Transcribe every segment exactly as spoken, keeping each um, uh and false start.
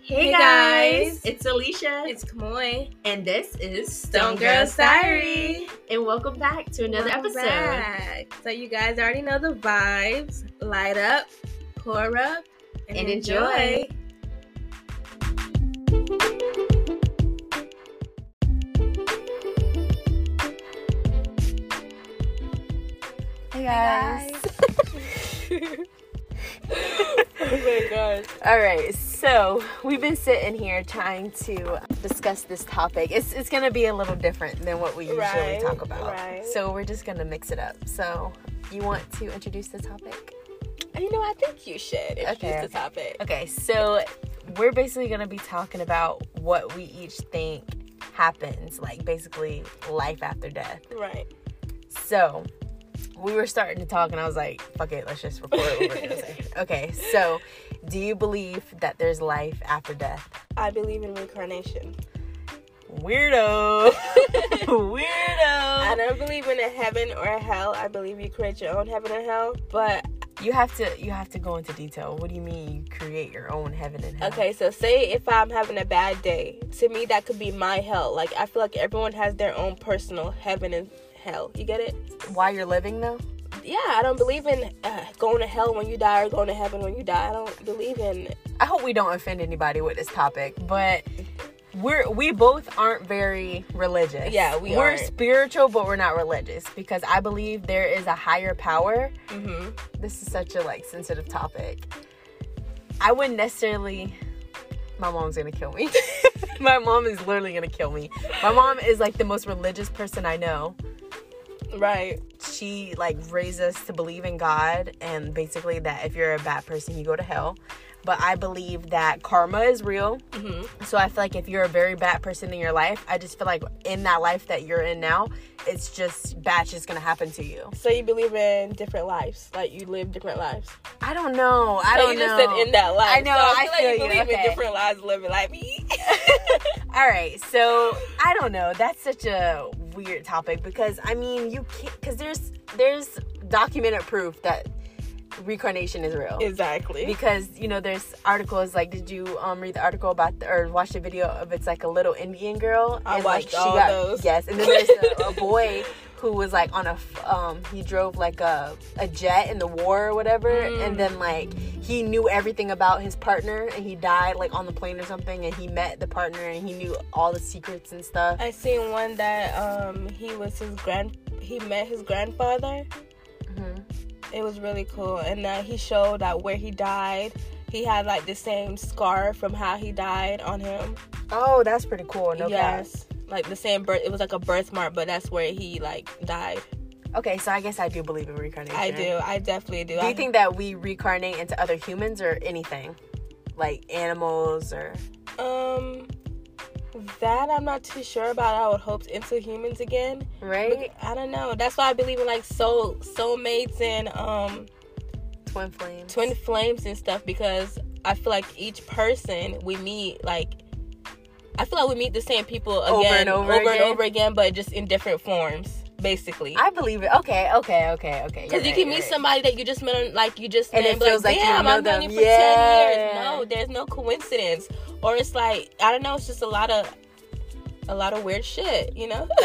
Hey, Hey guys. guys, it's Alicia, It's Kamoy. and this is Stone Girls Diary. And welcome back to another Welcome episode. back. So you guys already know the vibes. Light up, pour up, and, And enjoy. enjoy. Hey guys. Oh my god. All right, so we've been sitting here trying to discuss this topic. It's it's gonna be a little different than what we usually Right, talk about. right. So we're just gonna mix it up. So you want to introduce the topic? You know, I think you should introduce Okay, the okay. topic. Okay, so we're basically gonna be talking about what we each think happens, like basically life after death. Right. So we were starting to talk, and I was like, "Fuck it, let's just record what we're gonna say." Okay, so do you believe that there's life after death? I believe in reincarnation. Weirdo. I Weirdo. don't believe in a heaven or a hell. I believe you create your own heaven and hell. But You have to you have to go into detail. What do you mean you create your own heaven and hell? okay, so say if I'm having a bad day, to me that could be my hell. Like I feel like everyone has their own personal heaven and hell. You get it? While you're living though? Yeah, I don't believe in uh, going to hell when you die or going to heaven when you die. I don't believe in. I hope we don't offend anybody with this topic, but we're we both aren't very religious. Yeah, we we're aren't. spiritual, but we're not religious because I believe there is a higher power. Mm-hmm. This is such a like sensitive topic. I wouldn't necessarily. My mom's gonna kill me. My mom is literally gonna kill me. My mom is like the most religious person I know. Right. She like raised us to believe in God, and basically that if you're a bad person you go to hell. But I believe that karma is real. Mm-hmm. So I feel like if you're a very bad person in your life, I just feel like in that life that you're in now, it's just bad shit's gonna happen to you. So you believe in different lives, like you live different lives. I don't know. I So don't you know. just said in that life. I know, So I I feel like feel you you, believe okay. in different lives, living life. All right, so I don't know. That's such a weird topic because I mean, you can't because there's there's documented proof that reincarnation is real. Exactly. Because you know, there's articles like, did you um read the article about the, or watch the video of it's like a little Indian girl? I and watched like, all she got, those. Yes, and then there's a, a boy who was like on a f- um he drove like a a jet in the war or whatever, Mm. and then like he knew everything about his partner, and he died like on the plane or something, and he met the partner and he knew all the secrets and stuff. I seen one that um he was his grand he met his grandfather. hmm It was really cool, and uh, he showed that where he died, he had like the same scar from how he died on him. Oh, that's pretty cool. No cap. Yes, like the same birth. It was like a birthmark, but that's where he like died. Okay, so I guess I do believe in reincarnation. I do. I definitely do. Do you I, think that we reincarnate into other humans or anything? Like animals or... Um, that I'm not too sure about. I would hope into humans again. Right? But I don't know. That's why I believe in like soul soulmates and um Twin flames. twin flames and stuff, because I feel like each person we meet, like I feel like we meet the same people again, and over over again? and over again, but just in different forms, basically. I believe it. Okay, okay, okay, okay. Because you can meet somebody that you just met, on, like you just And met, it and be feels like you damn, know I've known them. you for Yeah. ten years. No, there's no coincidence, or it's like I don't know. It's just a lot of a lot of weird shit, you know.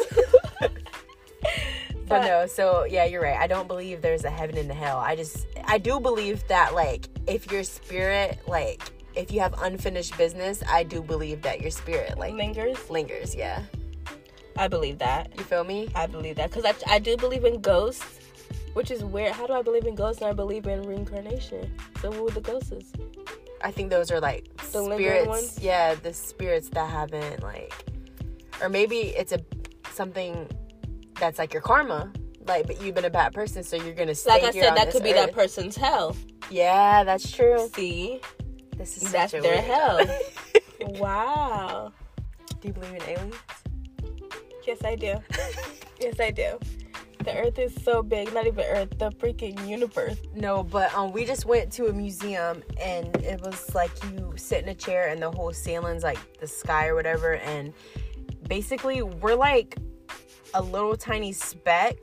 But no, so yeah, you're right. I don't believe there's a heaven and a hell. I just, I do believe that like if your spirit, like if you have unfinished business, I do believe that your spirit like lingers. lingers. Yeah, I believe that. you feel me? I believe that because I, I do believe in ghosts, which is weird. How do I believe in ghosts and I believe in reincarnation? So who are the ghosts? I think those are like The lingering spirits. ones? Yeah, the spirits that haven't like, or maybe it's a something that's like your karma. Like, but you've been a bad person, so you're gonna stay Like I here said, on that this could be earth. that person's hell. Yeah, that's true. See, This is that's such a their weird hell. topic. Wow. Do you believe in aliens? Yes, I do. Yes, I do. The earth is so big. Not even earth, the freaking universe. No, but um, we just went to a museum, and it was like you sit in a chair, and the whole ceiling's like the sky or whatever, and basically we're like a little tiny speck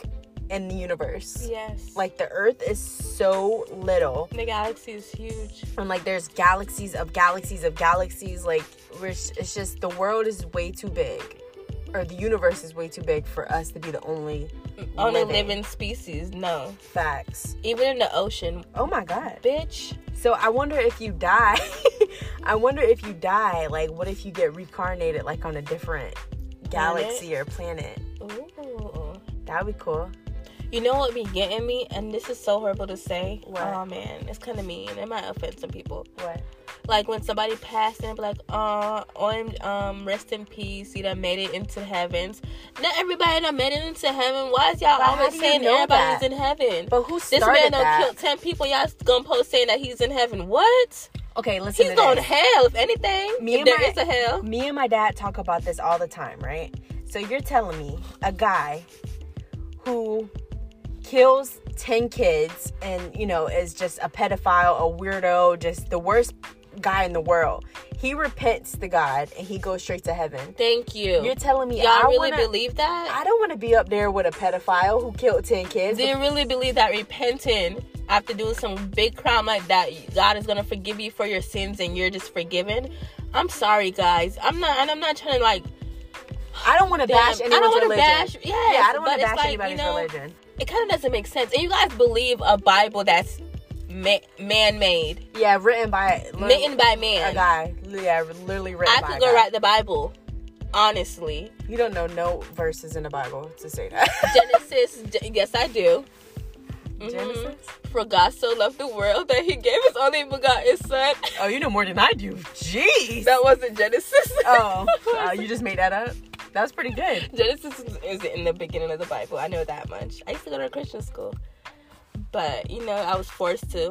in the universe. Yes. Like, the Earth is so little. The galaxy is huge. And, like, there's galaxies of galaxies of galaxies. Like, we're, it's just, the world is way too big. Or the universe is way too big for us to be the only Only living. living species. No. Facts. Even in the ocean. Oh, my God. Bitch. So, I wonder if you die. I wonder if you die, like, what if you get reincarnated, like, on a different galaxy or planet? Ooh. That would be cool. You know what be getting me? And this is so horrible to say. What? Oh, man. It's kind of mean. It might offend some people. What? Like, when somebody passed and be like, uh, on, um, rest in peace, you done made it into heavens. Not everybody done made it into heaven. Why is y'all But how always do you saying know everybody's that? in heaven? But who This started man done that? killed ten people. Y'all gonna post saying that he's in heaven. What? Okay, listen He's to going to this. hell, if anything. Me if and there my- is a hell. Me and my dad talk about this all the time, right? So you're telling me a guy who kills ten kids and, you know, is just a pedophile, a weirdo, just the worst guy in the world. He repents to God and he goes straight to heaven. Thank you. You're telling me Y'all I really wanna, believe that? I don't want to be up there with a pedophile who killed ten kids. Do you really believe that repenting after doing some big crime like that, God is going to forgive you for your sins and you're just forgiven? I'm sorry, guys. I'm not, and I'm not trying to, like, I don't want to bash damn, anyone's I don't want to religion. bash, yes, yeah, I don't want but to it's bash like, anybody's you know, religion. It kind of doesn't make sense. And you guys believe a Bible that's ma- man-made. Yeah, written by Written by man. a guy. Yeah, literally written I by could a go guy. write the Bible, honestly. You don't know no verses in the Bible to say that. Genesis, Ge- yes, I do. Mhm. Genesis? For God so loved the world that he gave his only begotten son. Oh, you know more than I do. Jeez. That wasn't Genesis. Oh, uh, you just made that up? That was pretty good. Genesis is- is in the beginning of the Bible. I know that much. I used to go to a Christian school. But, you know, I was forced to.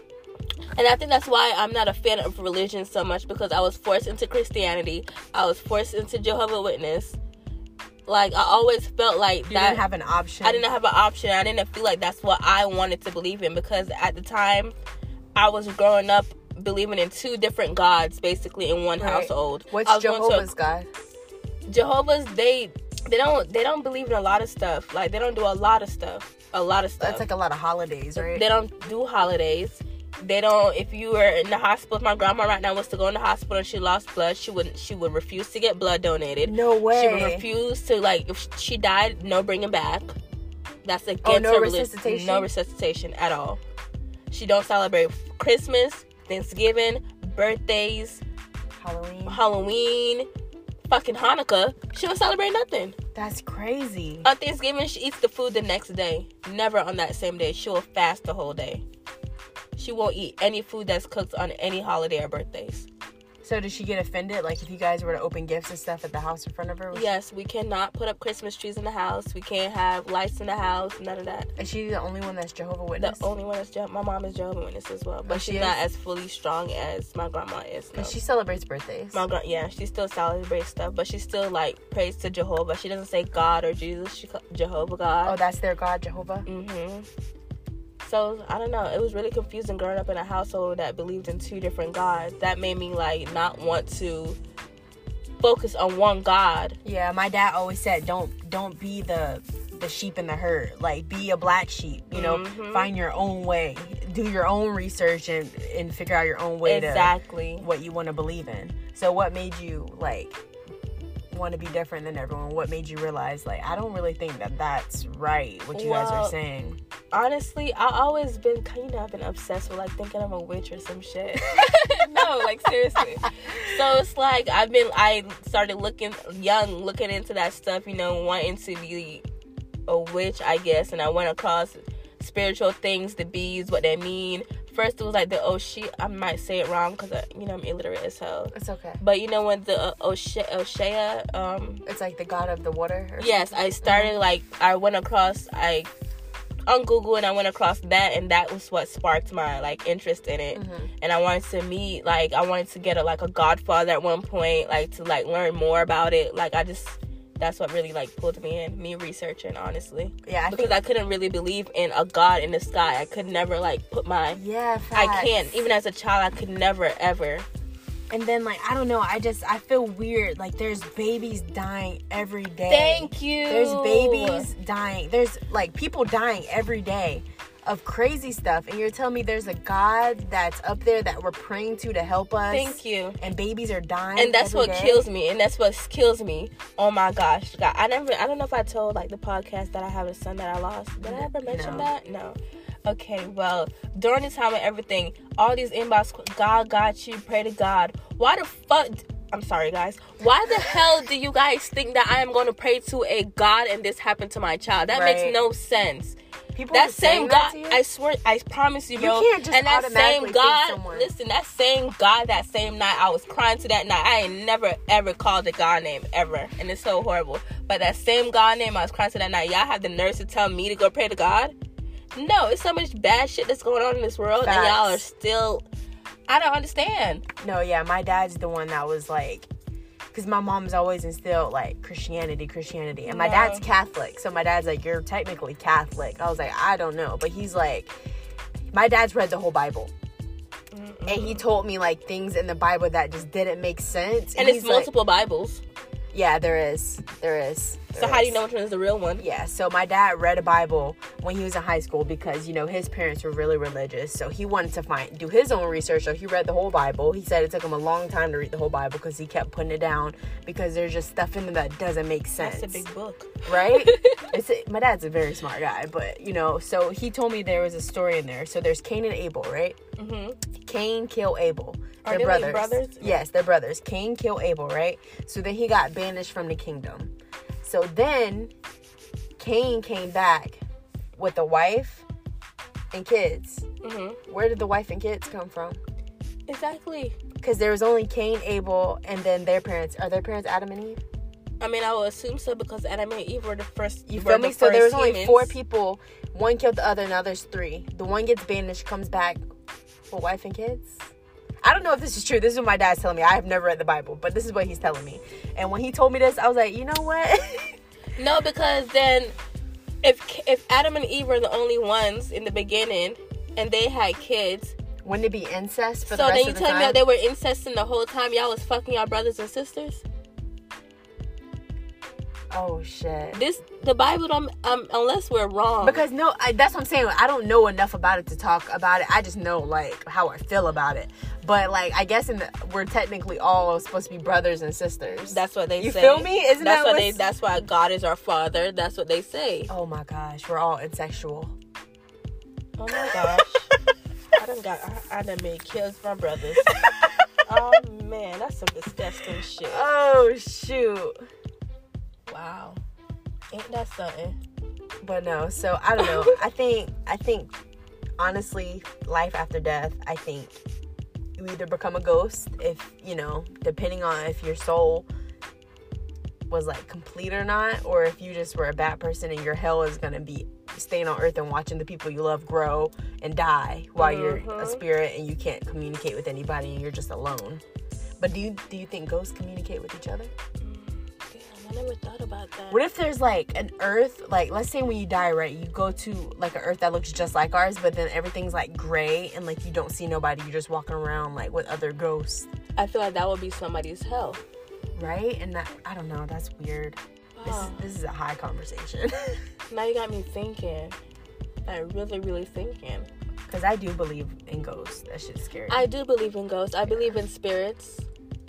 And I think that's why I'm not a fan of religion so much, because I was forced into Christianity. I was forced into Jehovah's Witness. Like, I always felt like You that. didn't have an option. I didn't have an option. I didn't feel like that's what I wanted to believe in, because at the time I was growing up believing in two different gods basically in one Right. household. What's I was going to a- Jehovah's God? Jehovah's, they they don't they don't believe in a lot of stuff. Like, they don't do a lot of stuff. A lot of stuff. That's like a lot of holidays, right? They don't do holidays. They don't. If you were in the hospital, if my grandma right now was to go in the hospital and she lost blood, she would she would refuse to get blood donated. No way. She would refuse to, like, if she died, no bringing back. That's against Oh, no her religion. resuscitation? No resuscitation at all. She don't celebrate Christmas, Thanksgiving, birthdays, Halloween. Halloween, fucking Hanukkah. She don't celebrate nothing. That's crazy. On Thanksgiving, she eats the food the next day. Never on that same day. She will fast the whole day. She won't eat any food that's cooked on any holiday or birthdays. So did she get offended? Like, if you guys were to open gifts and stuff at the house in front of her? Was Yes, we cannot put up Christmas trees in the house. We can't have lights in the house. None of that. Is she the only one that's Jehovah's The Witness? only one is Je- my mom is Jehovah's Witness as well, but Oh, she's she not is? as fully strong as my grandma is. No. Because she celebrates birthdays. My gra- yeah, she still celebrates stuff, but she still, like, prays to Jehovah. She doesn't say God or Jesus. She call Jehovah God. Oh, that's their God, Jehovah? Mm-hmm. So, I don't know. It was really confusing growing up in a household that believed in two different gods. That made me, like, not want to focus on one God. Yeah, my dad always said, don't don't be the the sheep in the herd. Like, be a black sheep, you know? Mhm. Find your own way. Do your own research and, and figure out your own way Exactly. to what you want to believe in. So what made you, like, want to be different than everyone? What made you realize, like, I don't really think that that's right, what you guys Well, are saying? Honestly, I always been kind of been obsessed with, like, thinking I'm a witch or some shit. No, like, seriously. So it's like I've been I started looking young, looking into that stuff, you know, wanting to be a witch, I guess, and I went across spiritual things, the bees, what they mean. First it was like the Oshia, I might say it wrong because, you know, I'm illiterate as hell. It's okay. But you know when the uh, Oshia, Oshia, um, It's like the god of the water? Or yes, I started, Mhm. like, I went across, I, on Google, and I went across that, and that was what sparked my, like, interest in it. Mm-hmm. And I wanted to meet, like, I wanted to get a, like, a godfather at one point, like, to, like, learn more about it. Like, I just, that's what really, like, pulled me in, me researching, honestly. Yeah, I Because think, I couldn't really believe in a god in the sky. I could never, like, put my, yeah, I facts. can't, even as a child, I could never, ever And then, like, I don't know, I just, I feel weird. Like, there's babies dying every day. Thank you. There's babies dying. There's, like, people dying every day of crazy stuff. And you're telling me there's a God that's up there that we're praying to to help us. Thank you. And babies are dying And that's every what day? kills me. And that's what kills me. Oh, my gosh. God, I never, I don't know if I told, like, the podcast that I have a son that I lost. Did I ever mention No. that? No. Okay, well, during the time of everything, all these inbox, God got you, pray to God. Why the fuck, I'm sorry, guys. Why the hell do you guys think that I am going to pray to a God and this happened to my child? That Right. makes no sense. People That are saying same that God, to you? I swear, I promise you, You bro. can't just and that automatically same think God, someone- listen, that same God, that same night, I was crying to that night. I ain't never, ever called a God name, ever. And it's so horrible. But that same God name, I was crying to that night. Y'all have the nerve to tell me to go pray to God? No, it's so much bad shit that's going on in this world. Facts. And y'all are still, I don't understand. No, yeah, my dad's the one that was like, because my mom's always instilled like Christianity, Christianity, and my Yeah. dad's Catholic. So my dad's like, you're technically Catholic. I was like, I don't know, but he's like, my dad's read the whole Bible, Mm-mm. and he told me like things in the Bible that just didn't make sense. And he's it's like- multiple Bibles. Yeah, there is, there is. So there how do you is. know which one is the real one? Yeah, so my dad read a Bible when he was in high school because, you know, his parents were really religious. So he wanted to find do his own research. So he read the whole Bible. He said it took him a long time to read the whole Bible because he kept putting it down because there's just stuff in there that doesn't make sense. That's a big book. Right? It's a, my dad's a very smart guy, but, you know, so he told me there was a story in there. So there's Cain and Abel, right? Mm-hmm. Cain killed Abel. Are They're they like brothers. brothers? Yes, they're brothers. Cain killed Abel, right? So then he got banished from the kingdom. So then Cain came back with a wife and kids. Mm-hmm. Where did the wife and kids come from? Exactly. Because there was only Cain, Abel, and then their parents. Are their parents Adam and Eve? I mean, I would assume so because Adam and Eve were the first. You were feel the me? So there was first only humans. four people. One killed the other, now there's three. The one gets banished, comes back with wife and kids. I don't know if this is true. This is what my dad's telling me. I have never read the Bible, but this is what he's telling me. And when he told me this, I was like, you know what? No, because then if if Adam and Eve were the only ones in the beginning and they had kids, Wouldn't it be incest for so the rest then you of the tell time? me that they were incesting the whole time y'all was fucking y'all brothers and sisters? Oh shit. This the Bible don't um unless we're wrong. Because no, I, that's what I'm saying. I don't know enough about it to talk about it. I just know like how I feel about it. But like I guess in the, we're technically all supposed to be brothers and sisters. that's what they you say. feel me? Isn't that's that what they what's- that's why God is our father. That's what they say. Oh my gosh, we're all insexual. Oh my gosh. I done got I, I done made kills for my brothers. Oh man, that's some disgusting shit. Oh shoot. Wow. Ain't that something? But no, so I don't know. I think I think honestly, life after death, I think you either become a ghost if, you know, depending on if your soul was like complete or not, or if you just were a bad person and your hell is gonna be staying on earth and watching the people you love grow and die while Mm-hmm. you're a spirit and you can't communicate with anybody and you're just alone. But do you do you think ghosts communicate with each other? Damn, I never thought about that. What if there's like an earth, like let's say when you die, right, you go to like an earth that looks just like ours, but then everything's like gray and like you don't see nobody, you're just walking around like with other ghosts, I feel like that would be somebody's hell. right? And that, I don't know, that's weird. This is, Wow. this is a high conversation. Now you got me thinking. Like really, really thinking. Because I do believe in ghosts. That shit's scary. I do believe in ghosts. I believe in spirits.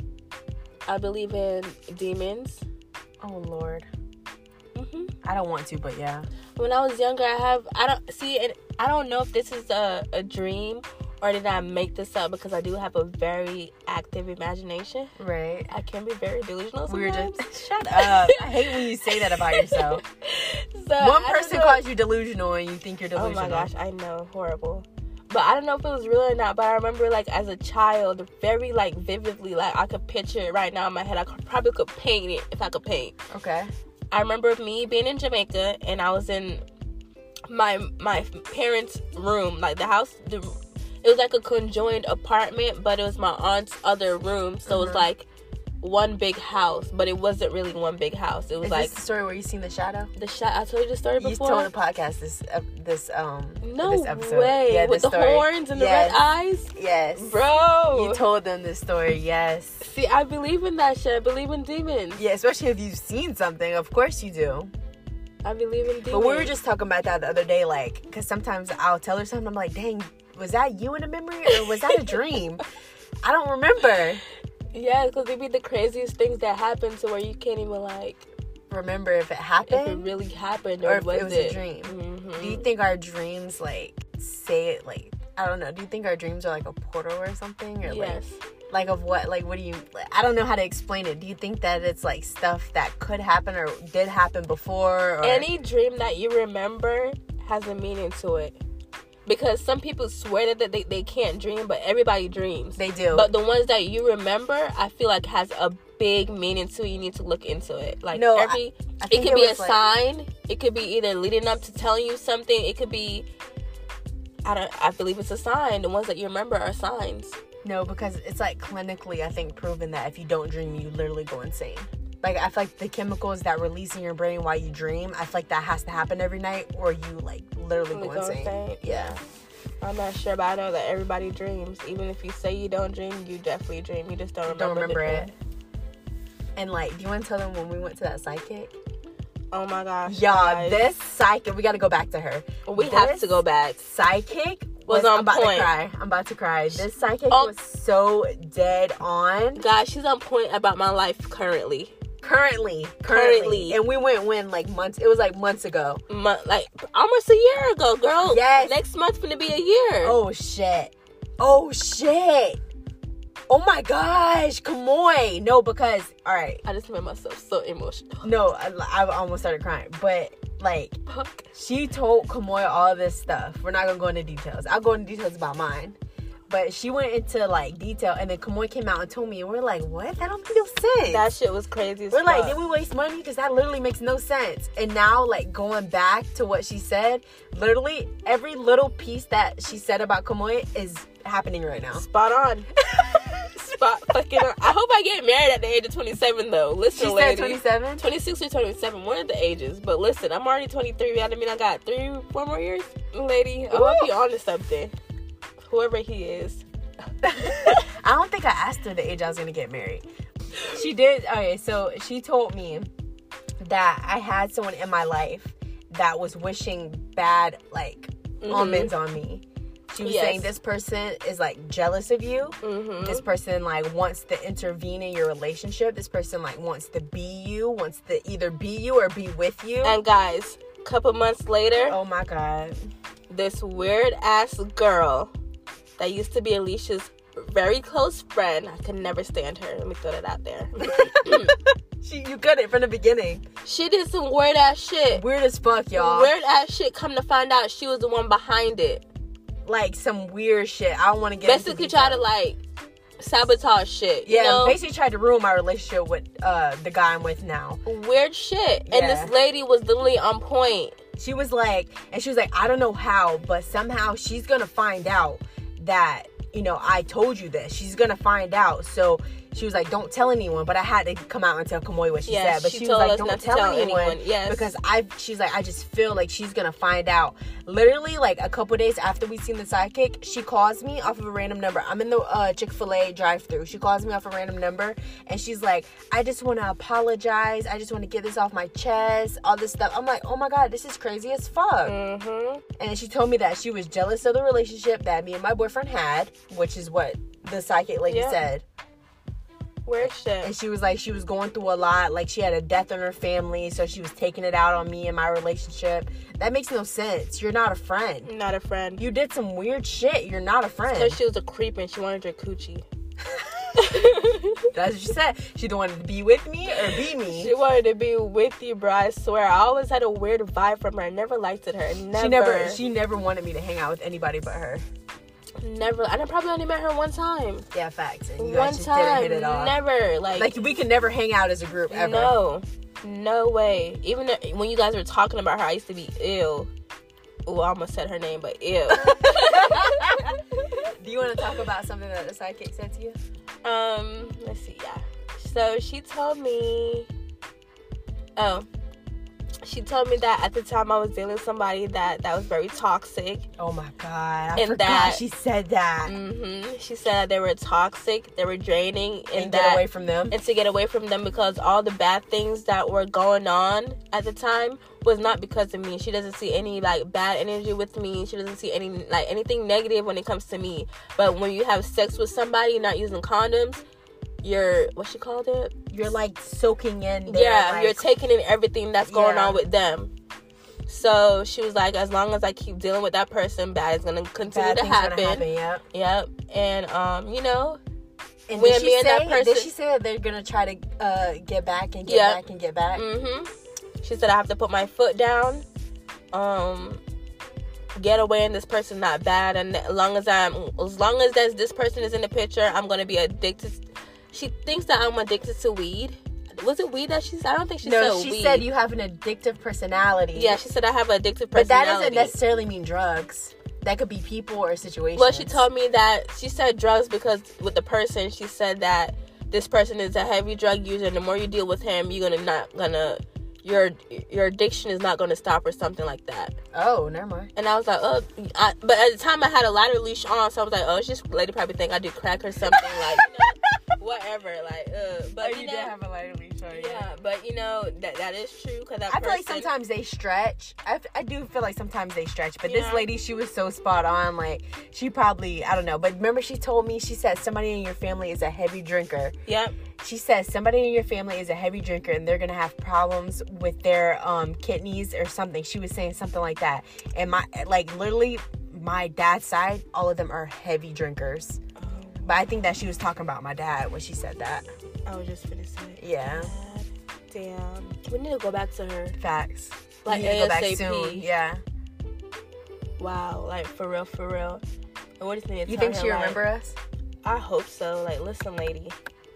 I believe in demons. oh Lord. hmm I don't want to, but yeah. When I was younger, I have I don't see it. I don't know if this is a, a dream or did I make this up because I do have a very active imagination. Right. I can be very delusional sometimes. We're just shut up. I hate when you say that about yourself. So, One I person don't know- calls you delusional and you think you're Oh delusional. my gosh, I know, horrible. But I don't know if it was real or not. But I remember, like, as a child, very like vividly, like I could picture it right now in my head. I could, probably could paint it if I could paint. Okay. I remember me being in Jamaica, and I was in my my parents' room, like the house. The, it was like a conjoined apartment, but it was my aunt's other room. So it was Mhm. like one big house, but it wasn't really one big house. It was Is like this the story where you seen the shadow? the shot. I told you the story before. You told the podcast this uh, this um no this episode. way Yeah, with this the story. horns and Yes. the red eyes. Yes, Bro, you told them this story. Yes. See, I believe in that shit. I believe in demons. Yeah, especially if you've seen something. Of course you do. I believe in demons. But we were just talking about that the other day, like, because sometimes I'll tell her something. I'm like, dang, was that you in a memory or was that a dream? I don't remember. Yeah, because they be the craziest things that happen to where you can't even, like, Remember if it happened if it really happened or, or if was it was it a dream. Mm-hmm. Do you think our dreams, like, say it, like, I don't know. Do you think our dreams are like a portal or something? Or Yes. like, like of what? Like, what do you, I don't know how to explain it. Do you think that it's like stuff that could happen or did happen before? Or... Any dream that you remember has a meaning to it. Because some people swear that they, they can't dream, but everybody dreams. They do. But the ones that you remember, I feel like has a big meaning to it. You need to look into it. Like No, every, I it think could it be a was, like- sign. It could be either leading up to telling you something. It could be, I don't. I believe it's a sign. The ones that you remember are signs. No, because it's like clinically, I think, proven that if you don't dream, you literally go insane. Like, I feel like the chemicals that release in your brain while you dream, I feel like that has to happen every night or you, like, literally go, Like, go insane. insane. Yeah. I'm not sure, but I know that everybody dreams. Even if you say you don't dream, you definitely dream. You just don't remember. Don't remember the it. dream. And, like, do you want to tell them when we went to that psychic? Oh my gosh, Y'all, guys. this psychic, we got to go back to her. we have This to go back. Psychic Was was, on I'm about point. to cry. I'm about to cry. This psychic Oh. was so dead on. Guys, she's on point about my life currently. Currently, currently, Currently. and we went when like months. It was like months ago. Mo- like almost a year ago, girl. Yes. Next month's gonna be a year. Oh shit! Oh shit! Oh my gosh! Come on! No, because all right. I just made myself so emotional. No, I, I almost started crying. But like, Fuck. she told Kamoy all this stuff. We're not gonna go into details. I'll go into details about mine. But she went into like detail, and then Kamoy came out and told me, and we're like, "What? That don't make no sense." That shit was crazy as We're like, fuck. did we waste money? Because that literally makes no sense. And now, like, going back to what she said, literally every little piece that she said about Kamoy is happening right now. Spot on. Spot fucking on. I hope I get married at the age of twenty-seven, though. Listen, She lady. said twenty-seven? twenty-six or twenty-seven, one of the ages. But listen, I'm already twenty-three. That mean I got three, four more years? Lady, I hope Ooh. you're on to something. Whoever he is. I don't think I asked her the age I was going to get married. She did. Okay, so she told me that I had someone in my life that was wishing bad, like, Mhm. omens on me. She was Yes. saying this person is, like, jealous of you. Mm-hmm. This person, like, wants to intervene in your relationship. This person, like, wants to be you, wants to either be you or be with you. And guys, a couple months later, Oh, my God. this weird ass girl that used to be Alicia's very close friend, I could never stand her. Let me throw that out there. She, you got it from the beginning. She did some weird ass shit. Weird as fuck, y'all. Weird ass shit. Come to find out, she was the one behind it. Like, some weird shit. I don't want to get Basically, into try to details. like sabotage shit. Yeah, you know? basically tried to ruin my relationship with uh the guy I'm with now. Weird shit. Yeah. And this lady was literally on point. She was like, and she was like, I don't know how, but somehow she's gonna find out that, you know, I told you this. She's gonna find out. So she was like, don't tell anyone. But I had to come out and tell Kamoy what she Yes, said. But she she, told was like, us don't not to tell, tell anyone. anyone. Yes. Because I, she's like, I just feel like she's gonna find out. Literally, like a couple days after we seen the psychic, she calls me off of a random number. I'm in the uh, Chick-fil-A drive-thru. She calls me off a random number, and she's like, I just want to apologize. I just want to get this off my chest. All this stuff. I'm like, oh my God, this is crazy as fuck. Mm-hmm. And she told me that she was jealous of the relationship that me and my boyfriend had, which is what the psychic lady Yeah. said. Weird shit. And she was like, she was going through a lot. Like, she had a death in her family, so she was taking it out on me and my relationship. That makes no sense. You're not a friend. Not a friend. You did some weird shit. You're not a friend. Because she was a creep and she wanted your coochie. That's what she said. She don't want to be with me or be me. She wanted to be with you, bro. I swear. I always had a weird vibe from her. I never liked it her. Never. She never, she never wanted me to hang out with anybody but her. Never. And I probably only met her one time. Yeah, facts. And you One guys just time. didn't hit it off. Never. Like, Like, we could never hang out as a group ever. no. No way. Even th- when you guys were talking about her, I used to be ill. Oh, I almost said her name, but ill. Do you want to talk about something that the psychic said to you? Um, let's see. Yeah, So she told me, oh, she told me that at the time I was dealing with somebody that, that was very toxic. Oh my God. I and forgot that, she said that. Mm-hmm. She said that they were toxic, they were draining. And, and that, get away from them. And to get away from them because all the bad things that were going on at the time was not because of me. She doesn't see any, like, bad energy with me. She doesn't see any, like, anything negative when it comes to me. But when you have sex with somebody not using condoms, you're, what she called it? You're, like, soaking in their, yeah, like, you're taking in everything that's going yeah. on with them. So she was like, as long as I keep dealing with that person, bad is gonna continue bad to happen. happen. Yep. Yep. And um, you know, and when did me she and say, that person, did she say that they're gonna try to uh, get back and get yep. back and get back? Mm-hmm. She said I have to put my foot down. Um. Get away, and this person's not bad, and as long as I'm, as long as there's this person is in the picture, I'm gonna be addicted. She thinks that I'm addicted to weed. Was it weed that she said? I don't think she no, said she weed. she said you have an addictive personality. Yeah, she said I have an addictive personality. But that doesn't necessarily mean drugs. That could be people or situations. Well, she told me that she said drugs because with the person, she said that this person is a heavy drug user, and the more you deal with him, you're gonna not gonna your your addiction is not gonna stop or something like that. Oh, never mind. And I was like, oh, I, but at the time I had a lighter leash on, so I was like, oh, it's just lady probably think I do crack or something, like, you know, whatever, like, uh. But oh, you, you know, did have a lighter leash on. yeah, yeah, but you know that that is true because that I person, feel like sometimes they stretch. I, I do feel like sometimes they stretch, but this Yeah. lady, she was so spot on. Like, she probably, I don't know, but remember she told me, she said somebody in your family is a heavy drinker. Yep. She says somebody in your family is a heavy drinker and they're gonna have problems with their um kidneys or something. She was saying something like that. And my, like, literally my dad's side, all of them are heavy drinkers. Oh, But I think that she was talking about my dad when she said that. I was just finna say. Yeah. God damn. We need to go back to her. Facts. Like We need to go back ASAP. soon. Yeah. Wow. Like, for real, for real. And what do you think? You think she remember us? I hope so. Like, listen, lady.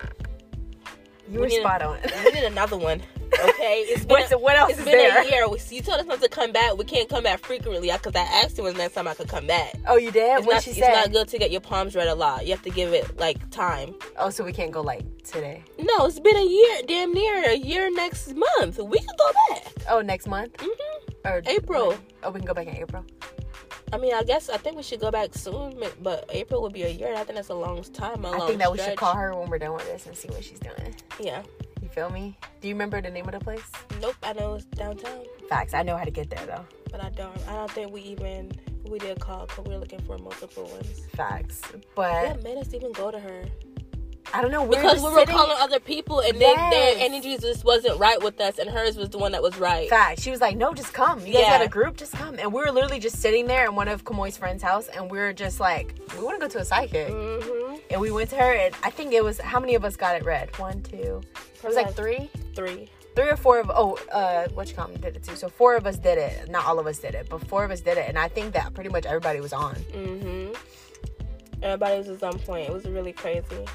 You We were need spot a, on. We need another one. Okay? It's been What's, a, what else It's is been there? a year. We, you told us not to come back. We can't come back frequently because I asked you when the next time I could come back. Oh, you did? It's What not, she it's said? not good to get your palms read a lot. You have to give it, like, time. Oh, so we can't go, like, today? No, it's been a year, damn near a year next month. We can go back. Oh, next month? Mm-hmm. Or April. Oh, we can go back in April? I mean, I guess, I think we should go back soon, but April would be a year. I think that's a long time, a long I think that we stretch. should call her when we're done with this and see what she's doing. Yeah. You feel me? Do you remember the name of the place? Nope, I know it's downtown, Facts. I know how to get there, though. but I don't. I don't think we even, we did call because we were looking for multiple ones. Facts. What But, made us even go to her? I don't know. We Because were we were sitting- calling other people, and Yes. they, their energies just wasn't right with us, and hers was the one that was right. Facts. She was like, no, just come. You guys Yeah. got a group? Just come. And we were literally just sitting there in one of Kamoy's friend's house, and we were just like, we want to go to a psychic. Mm-hmm. And we went to her, and I think it was, how many of us got it read? One, two. It was like three? Three. Three or four of, oh, uh, what you call me, did it too. So four of us did it. Not all of us did it, but four of us did it. And I think that pretty much everybody was on. Mm-hmm. Everybody was at some point. It was really crazy.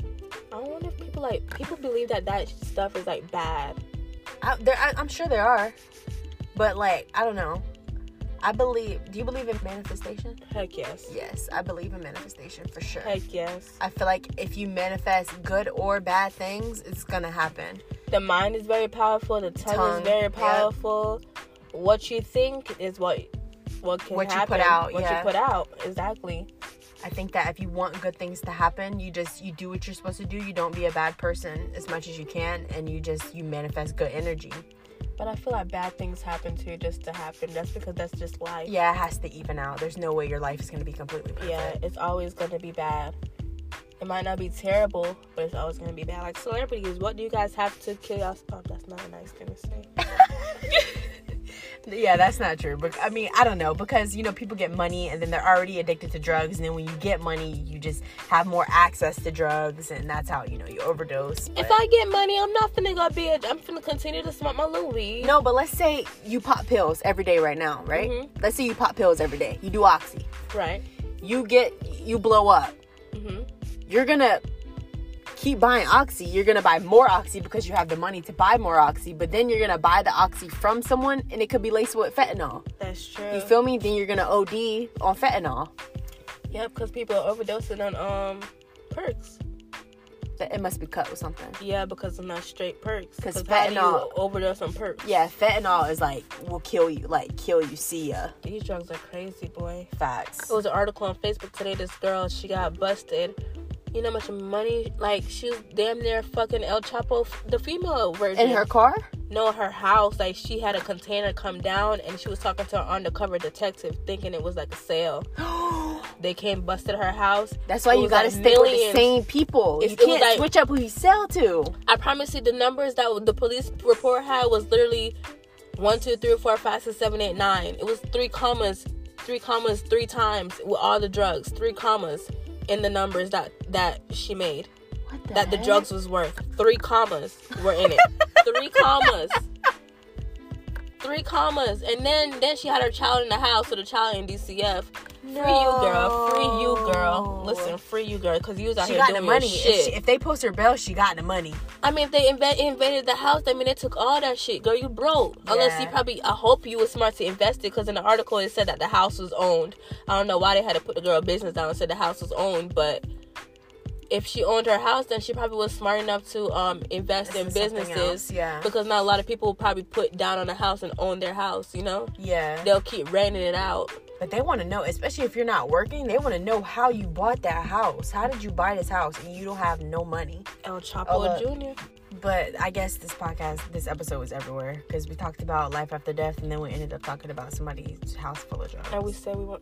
I wonder if people, like, people believe that that stuff is, like, bad. I, there, I, I'm sure there are. But, like, I don't know. I believe, do you believe in manifestation? Heck yes. Yes, I believe in manifestation for sure. Heck yes. I feel like if you manifest good or bad things, it's gonna happen. The mind is very powerful. The tongue, Tongue, is very yep. powerful. What you think is what what can What you happen. put out, What yeah. you put out. Exactly. I think that if you want good things to happen, you just, you do what you're supposed to do. You don't be a bad person as much as you can, and you just, you manifest good energy. But I feel like bad things happen too just to happen. That's because that's just life. Yeah, it has to even out. There's no way your life is gonna be completely perfect. Yeah, it's always going to be bad. It might not be terrible, but it's always going to be bad. Like celebrities, what do you guys have to kill yourself? Oh, that's not a nice thing to say. Yeah, that's not true. But I mean, I don't know, because you know, people get money and then they're already addicted to drugs, and then when you get money, you just have more access to drugs, and that's how, you know, you overdose. But... If I get money, I'm not finna go be a, I'm finna continue to smoke my little weed. No, but let's say you pop pills every day right now, right? Mm-hmm. Let's say you pop pills every day. You do Oxy. Right. You get, you blow up. Mm-hmm. You're gonna keep buying Oxy. You're gonna buy more Oxy because you have the money to buy more Oxy, but then you're gonna buy the Oxy from someone and it could be laced with fentanyl. That's true. You feel me? Then you're gonna O D on fentanyl. Yep, because people are overdosing on um perks. That it must be cut with something. Yeah, because I'm not straight perks. Because how do you fentanyl overdose on perks? Yeah, fentanyl is like will kill you, like kill you. See ya. These drugs are crazy, boy. Facts. It was an article on Facebook today. This girl, she got busted. You know how much money? Like, she was damn near fucking El Chapo, the female version. In her car? No, her house. Like, she had a container come down, and she was talking to an undercover detective, thinking it was like a sale. They came, busted her house. That's why It you was gotta like stick millions. with the same people. It's- You it was can't like- switch up who you sell to. I promise you, the numbers that the police report had was literally one, two, three, four, five, six, seven, eight, nine. It was three commas, three commas, three times with all the drugs. Three commas in the numbers that that she made. What the That the heck? drugs was worth. Three commas were in it. Three commas. Three commas. And then then she had her child in the house, so the child in D C F. No. Free you, girl. Free you, girl. Listen, free you, girl, because you was out She here got doing the money. your If, shit. she, if they post her bail, she got the money. I mean, if they inv- invaded the house, I mean, they took all that shit. Girl, you broke. Unless Yeah. you probably, I hope you were smart to invest it, because in the article it said that the house was owned. I don't know why they had to put the girl business down and said the house was owned, but if she owned her house, then she probably was smart enough to um invest in This is something businesses. else, yeah. Because not a lot of people will probably put down on a house and own their house, you know? Yeah. They'll keep renting it out. But they want to know, especially if you're not working, they want to know how you bought that house. How did you buy this house and you don't have no money? El Chapo Oh, look. Junior But I guess this podcast, this episode was everywhere because we talked about life after death and then we ended up talking about somebody's house full of drugs. And we said we want.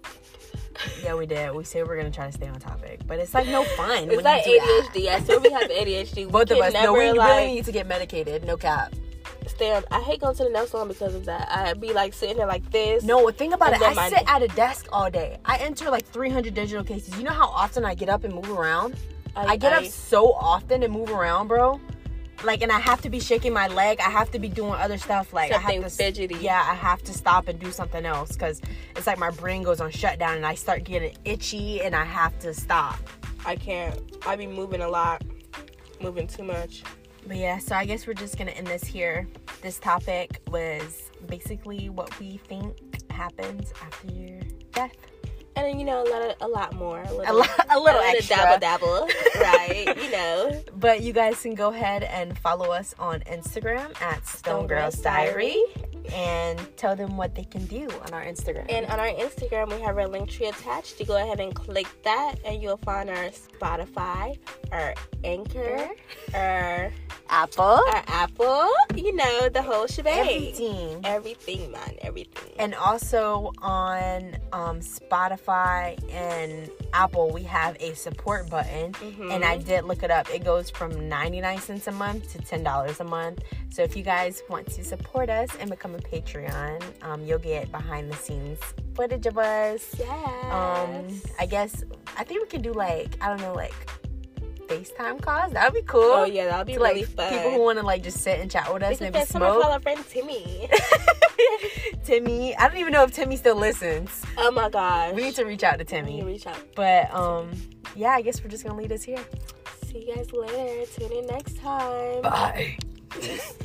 Yeah, we did. We said we're going to try to stay on topic. But it's like no fun. It's when like you A do D H that. D. I swear we have A D H D. We Both of can us. No, never, we like, really need to get medicated. No cap. stay on. I hate going to the nail salon because of that. I'd be like sitting there like this. No, think about And it. I then my- sit at a desk all day. I enter like three hundred digital cases. You know how often I get up and move around? I, I get up so often and move around, bro. Like, and I have to be shaking my leg. I have to be doing other stuff. Like, Something I have to, fidgety. Yeah, I have to stop and do something else because it's like my brain goes on shutdown and I start getting itchy and I have to stop. I can't. I be moving a lot, moving too much. But yeah, so I guess we're just gonna end this here. This topic was basically what we think happens after your death. And then, you know, a lot, of, a lot more. A little, A, lot, a little extra. dabble dabble, right? You know. But you guys can go ahead and follow us on Instagram at Stone Girls Diary and tell them what they can do on our Instagram. And on our Instagram, we have our link tree attached. You go ahead and click that, and you'll find our Spotify, our Anchor, our, Apple, our Apple, you know, the whole shebang. everything. Everything, man, everything. And also on um, Spotify and Apple, we have a support button. Mhm. And I did look it up. It goes from ninety-nine cents a month to ten dollars a month. So if you guys want to support us and become a Patreon, um, you'll get behind the scenes footage of us. Yes. Um, I guess, I think we could do like, I don't know, like FaceTime calls. That would be cool. Oh, yeah, that would be To, really like, fun. people who want to like just sit and chat with us, We can maybe get someone smoke. call our friend Timmy. Timmy, I don't even know if Timmy still listens. Oh, my gosh. We need to reach out to We Timmy. need to reach out. But um, yeah, I guess we're just gonna lead us here. See you guys later. Tune in next time. Bye.